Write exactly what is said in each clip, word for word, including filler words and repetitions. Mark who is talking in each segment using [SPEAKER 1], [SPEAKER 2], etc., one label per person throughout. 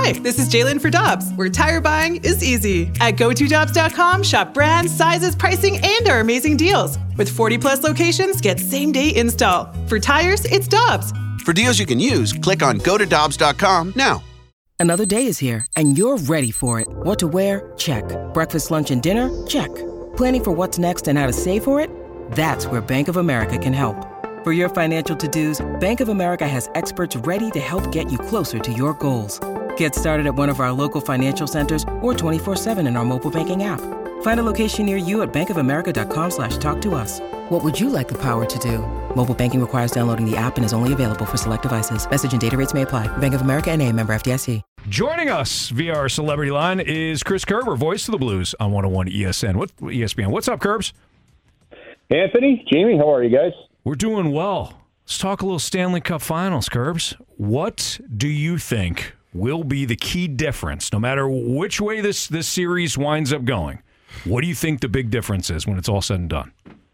[SPEAKER 1] Hi, this is Jalen for Dobbs, where tire buying is easy. At go to dobbs dot com, shop brands, sizes, pricing, and our amazing deals. With forty plus locations, get same-day install. For tires, it's Dobbs.
[SPEAKER 2] For deals you can use, click on go to dobbs dot com now.
[SPEAKER 3] Another day is here, and you're ready for it. What to wear? Check. Breakfast, lunch, and dinner? Check. Planning for what's next and how to save for it? That's where Bank of America can help. For your financial to-dos, Bank of America has experts ready to help get you closer to your goals. Get started at one of our local financial centers or twenty-four seven in our mobile banking app. Find a location near you at bankofamerica.com slash talk to us. What would you like the power to do? Mobile banking requires downloading the app and is only available for select devices. Message and data rates may apply. Bank of America N A, member F D I C.
[SPEAKER 4] Joining us via our celebrity line is Chris Kerber, voice of the Blues on one oh one E S N. What E S P N? What's up, Kerbs?
[SPEAKER 5] Anthony, Jamie, how are you guys?
[SPEAKER 4] We're doing well. Let's talk a little Stanley Cup Finals, Kerbs. What do you think will be the key difference, no matter which way this, this series winds up going? What do you think the big difference is when it's all said and done?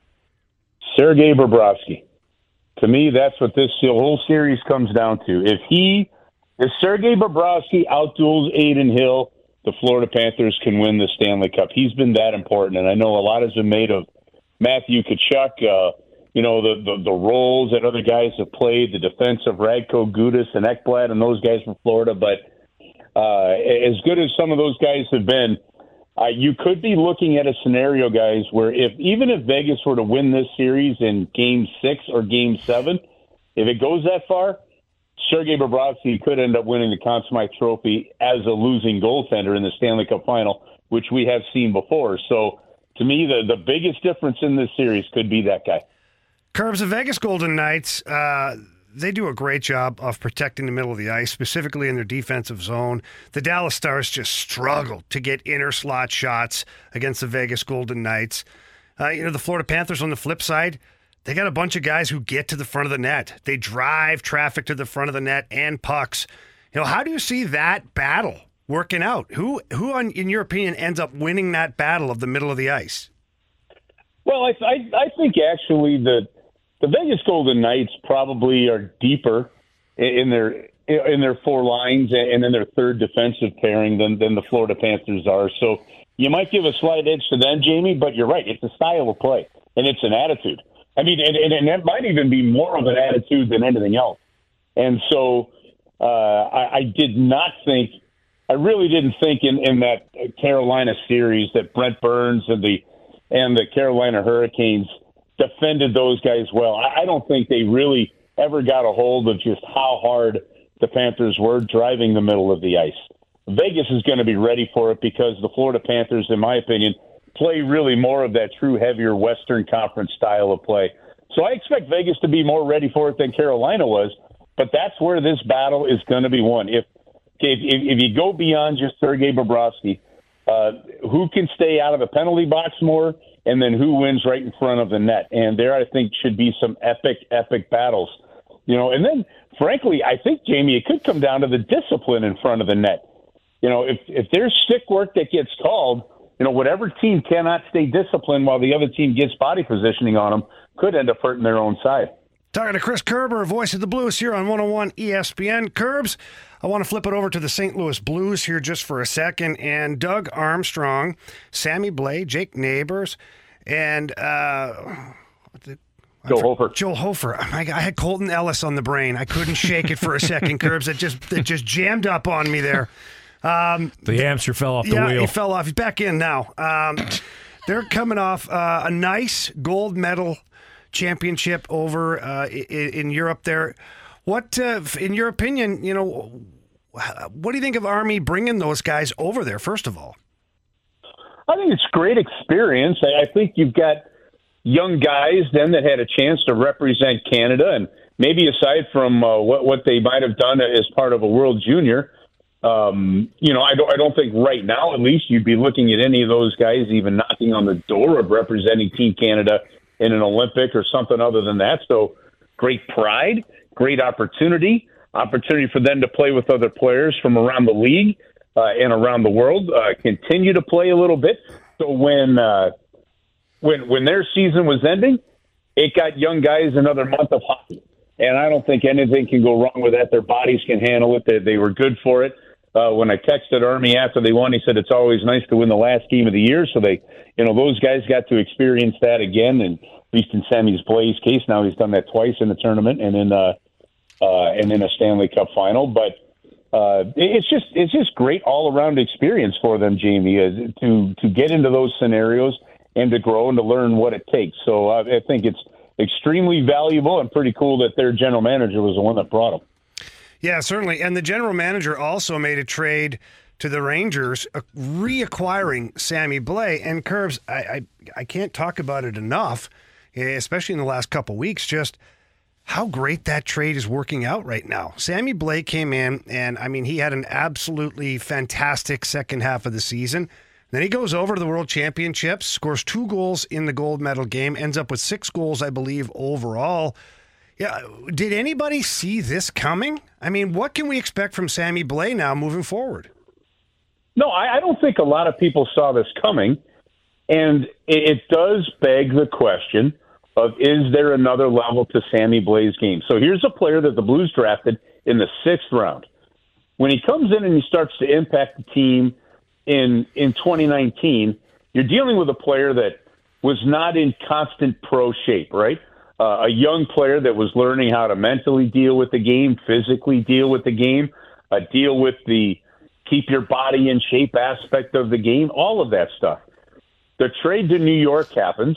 [SPEAKER 5] Sergei Bobrovsky. To me, that's what this whole series comes down to. If he, if Sergei Bobrovsky outduels Adin Hill, the Florida Panthers can win the Stanley Cup. He's been that important, and I know a lot has been made of Matthew Tkachuk, uh, you know, the, the, the roles that other guys have played, the defense of Radko Gudas and Ekblad and those guys from Florida. But uh, as good as some of those guys have been, uh, you could be looking at a scenario, guys, where if even if Vegas were to win this series in Game six or Game seven, if it goes that far, Sergei Bobrovsky could end up winning the Conn Smythe Trophy as a losing goaltender in the Stanley Cup Final, which we have seen before. So, to me, the, the biggest difference in this series could be that guy.
[SPEAKER 6] Kerbs, the Vegas Golden Knights, uh, they do a great job of protecting the middle of the ice, specifically in their defensive zone. The Dallas Stars just struggled to get inner slot shots against the Vegas Golden Knights. Uh, you know, the Florida Panthers on the flip side, they got a bunch of guys who get to the front of the net. They drive traffic to the front of the net and pucks. You know, how do you see that battle working out? Who, who, on, in your opinion, ends up winning that battle of the middle of the ice?
[SPEAKER 5] Well, I, I, I think actually the the Vegas Golden Knights probably are deeper in their in their four lines and in their third defensive pairing than, than the Florida Panthers are. So you might give a slight edge to them, Jamie, but you're right. It's a style of play, and it's an attitude. I mean, and, and, and that might even be more of an attitude than anything else. And so uh, I, I did not think, I really didn't think in, in that Carolina series that Brent Burns and the and the Carolina Hurricanes defended those guys well. I don't think they really ever got a hold of just how hard the Panthers were driving the middle of the ice. Vegas is going to be ready for it because the Florida Panthers, in my opinion, play really more of that true heavier Western Conference style of play. So I expect Vegas to be more ready for it than Carolina was, but that's where this battle is going to be won. If if, if you go beyond just Sergei Bobrovsky, uh, who can stay out of the penalty box more, and then who wins right in front of the net. And there, I think, should be some epic, epic battles. You know, and then, frankly, I think, Jamie, it could come down to the discipline in front of the net. You know, if, if there's stick work that gets called, you know, whatever team cannot stay disciplined while the other team gets body positioning on them could end up hurting their own side.
[SPEAKER 6] Talking to Chris Kerber, voice of the Blues here on one oh one E S P N. Kerbs, I want to flip it over to the Saint Louis Blues here just for a second. And Doug Armstrong, Sammy Blais, Jake Neighbors, and uh,
[SPEAKER 5] Joe Hofer.
[SPEAKER 6] Joe Hofer. Oh my God, I had Colton Ellis on the brain. I couldn't shake it for a second, Kerbs. It just it just jammed up on me there. Um,
[SPEAKER 4] the hamster fell off the
[SPEAKER 6] yeah,
[SPEAKER 4] wheel.
[SPEAKER 6] Yeah, he fell off. He's back in now. Um, they're coming off uh, a nice gold medal championship over uh, in, in Europe there. What, uh, in your opinion, you know, what do you think of Army bringing those guys over there, first of all?
[SPEAKER 5] I think it's great experience. I think you've got young guys then that had a chance to represent Canada, and maybe aside from uh, what, what they might have done as part of a World Junior, um, you know, I don't, I don't think right now, at least, you'd be looking at any of those guys even knocking on the door of representing Team Canada in an Olympic or something other than that. So great pride, great opportunity, opportunity for them to play with other players from around the league uh, and around the world, uh, continue to play a little bit. So when, uh, when, when their season was ending, it got young guys another month of hockey. And I don't think anything can go wrong with that. Their bodies can handle it. They, they were good for it. Uh, when I texted Army after they won, he said it's always nice to win the last game of the year. So they, you know, those guys got to experience that again. And at least in Sammy Blaze case, now he's done that twice in the tournament and in uh, uh, and in a Stanley Cup final. But uh, it's just it's just great all around experience for them, Jamie, uh, to to get into those scenarios and to grow and to learn what it takes. So uh, I think it's extremely valuable and pretty cool that their general manager was the one that brought them.
[SPEAKER 6] Yeah, certainly. And the general manager also made a trade to the Rangers, uh, reacquiring Sammy Blais. And Curbs, I, I I can't talk about it enough, especially in the last couple weeks, just how great that trade is working out right now. Sammy Blais came in, and, I mean, he had an absolutely fantastic second half of the season. Then he goes over to the World Championships, scores two goals in the gold medal game, ends up with six goals, I believe, overall. Yeah, did anybody see this coming? I mean, what can we expect from Sammy Blais now moving forward?
[SPEAKER 5] No, I, I don't think a lot of people saw this coming. And it, it does beg the question of, is there another level to Sammy Blais' game? So here's a player that the Blues drafted in the sixth round. When he comes in and he starts to impact the team in in twenty nineteen, you're dealing with a player that was not in constant pro shape, right? Uh, a young player that was learning how to mentally deal with the game, physically deal with the game, uh, deal with the keep your body in shape aspect of the game, all of that stuff. The trade to New York happens,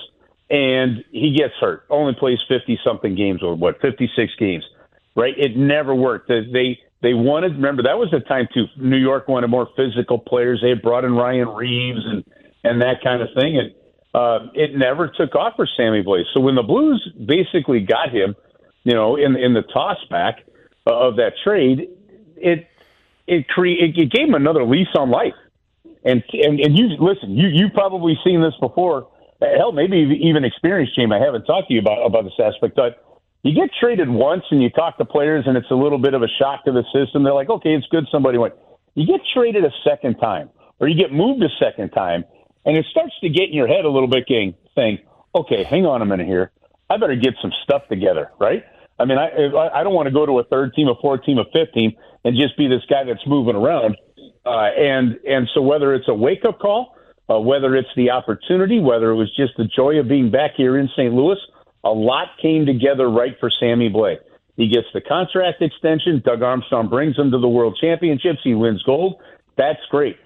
[SPEAKER 5] and he gets hurt. Only plays fifty-something games, or what, fifty-six games, right? It never worked. They they wanted, remember, that was the time, too. New York wanted more physical players. They had brought in Ryan Reeves and, and that kind of thing, and Uh, it never took off for Sammy Blais. So when the Blues basically got him, you know, in in the toss back of that trade, it it cre- it, it gave him another lease on life. And and, and you listen, you you've probably seen this before. Hell, maybe even experienced, Jamie. I haven't talked to you about about this aspect, but you get traded once and you talk to players and it's a little bit of a shock to the system. They're like, okay, it's good somebody went. You get traded a second time, or you get moved a second time. And it starts to get in your head a little bit, gang, saying, okay, hang on a minute here. I better get some stuff together, right? I mean, I I don't want to go to a third team, a fourth team, a fifth team, and just be this guy that's moving around. Uh, and and so whether it's a wake-up call, uh, whether it's the opportunity, whether it was just the joy of being back here in Saint Louis, a lot came together right for Sammy Blais. He gets the contract extension. Doug Armstrong brings him to the World Championships. He wins gold. That's great.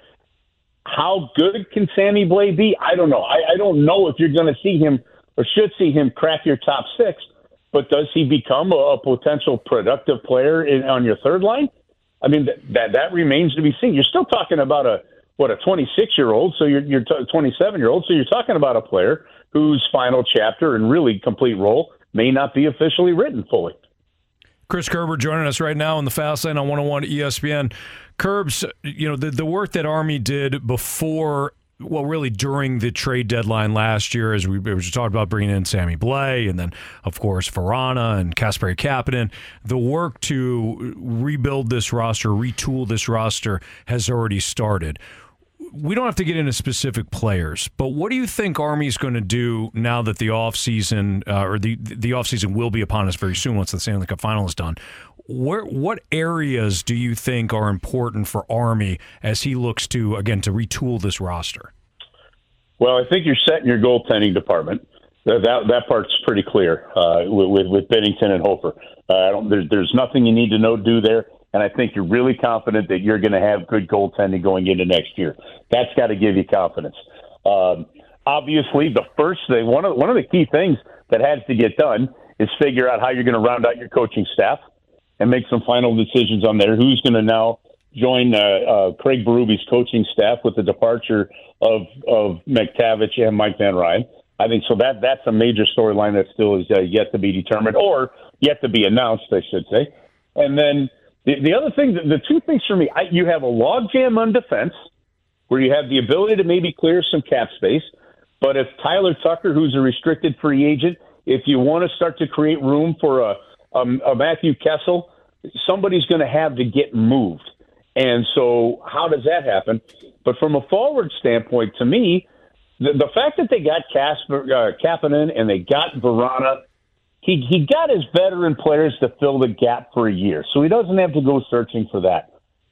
[SPEAKER 5] How good can Sammy Blais be? I don't know. I, I don't know if you're going to see him or should see him crack your top six, but does he become a, a potential productive player in, on your third line? I mean, that, that that remains to be seen. You're still talking about a, what, a twenty-six-year-old, so you're, you're t- twenty-seven-year-old, so you're talking about a player whose final chapter and really complete role may not be officially written fully.
[SPEAKER 4] Chris Kerber joining us right now on the Fast Lane on one oh one E S P N. Curbs, you know, the, the work that Army did before, well, really during the trade deadline last year, as we, we were talking about bringing in Sammy Blais and then, of course, Verana and Kasperi Kapanen, the work to rebuild this roster, retool this roster has already started. We don't have to get into specific players, but what do you think Army's going to do now that the offseason, uh, or the the offseason will be upon us very soon once the Stanley Cup final is done? Where, what areas do you think are important for Army as he looks to, again, to retool this roster?
[SPEAKER 5] Well, I think you're set in your goaltending department. That that, that part's pretty clear uh, with, with with Binnington and Hofer. Uh, I don't, there's there's nothing you need to know do there. And I think you're really confident that you're going to have good goaltending going into next year. That's got to give you confidence. Um, obviously, the first thing, one of one of the key things that has to get done is figure out how you're going to round out your coaching staff and make some final decisions on there. Who's going to now join uh, uh, Craig Berube's coaching staff with the departure of of McTavish and Mike Van Ryn? I think so. That that's a major storyline that still is uh, yet to be determined, or yet to be announced, I should say. And then The, the other thing, the, the two things for me, I, you have a logjam on defense where you have the ability to maybe clear some cap space. But if Tyler Tucker, who's a restricted free agent, if you want to start to create room for a, a, a Matthew Kessel, somebody's going to have to get moved. And so how does that happen? But from a forward standpoint, to me, the, the fact that they got Kasper, uh, Kapanen and they got Verana, He he got his veteran players to fill the gap for a year, so he doesn't have to go searching for that.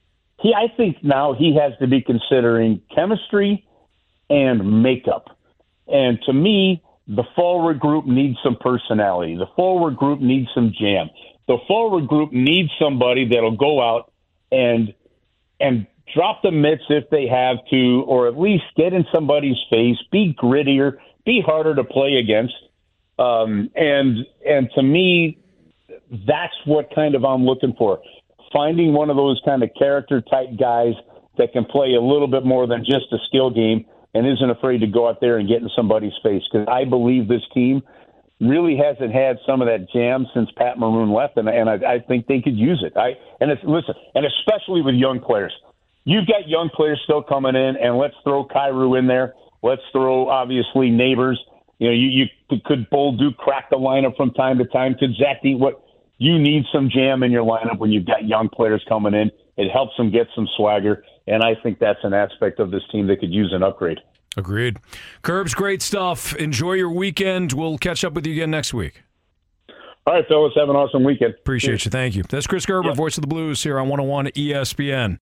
[SPEAKER 5] he, I think now he has to be considering chemistry and makeup. And to me, the forward group needs some personality. The forward group needs some jam. The forward group needs somebody that'll go out and and drop the mitts if they have to, or at least get in somebody's face, be grittier, be harder to play against. Um, and and to me, that's what kind of I'm looking for. Finding one of those kind of character type guys that can play a little bit more than just a skill game and isn't afraid to go out there and get in somebody's face. Because I believe this team really hasn't had some of that jam since Pat Maroon left, and, and I, I think they could use it. I and it's, listen, and especially with young players. You've got young players still coming in, and let's throw Kyrou in there. Let's throw, obviously, Neighbors. You know, you, you could Bolduc crack the lineup from time to time. Could Zach D? What you need some jam in your lineup when you've got young players coming in. It helps them get some swagger, and I think that's an aspect of this team that could use an upgrade.
[SPEAKER 4] Agreed. Curbs, great stuff. Enjoy your weekend. We'll catch up with you again next week.
[SPEAKER 5] All right, fellas, have an awesome weekend.
[SPEAKER 4] Appreciate Cheers. you. Thank you. That's Chris Gerber, yep. Voice of the Blues, here on one oh one E S P N.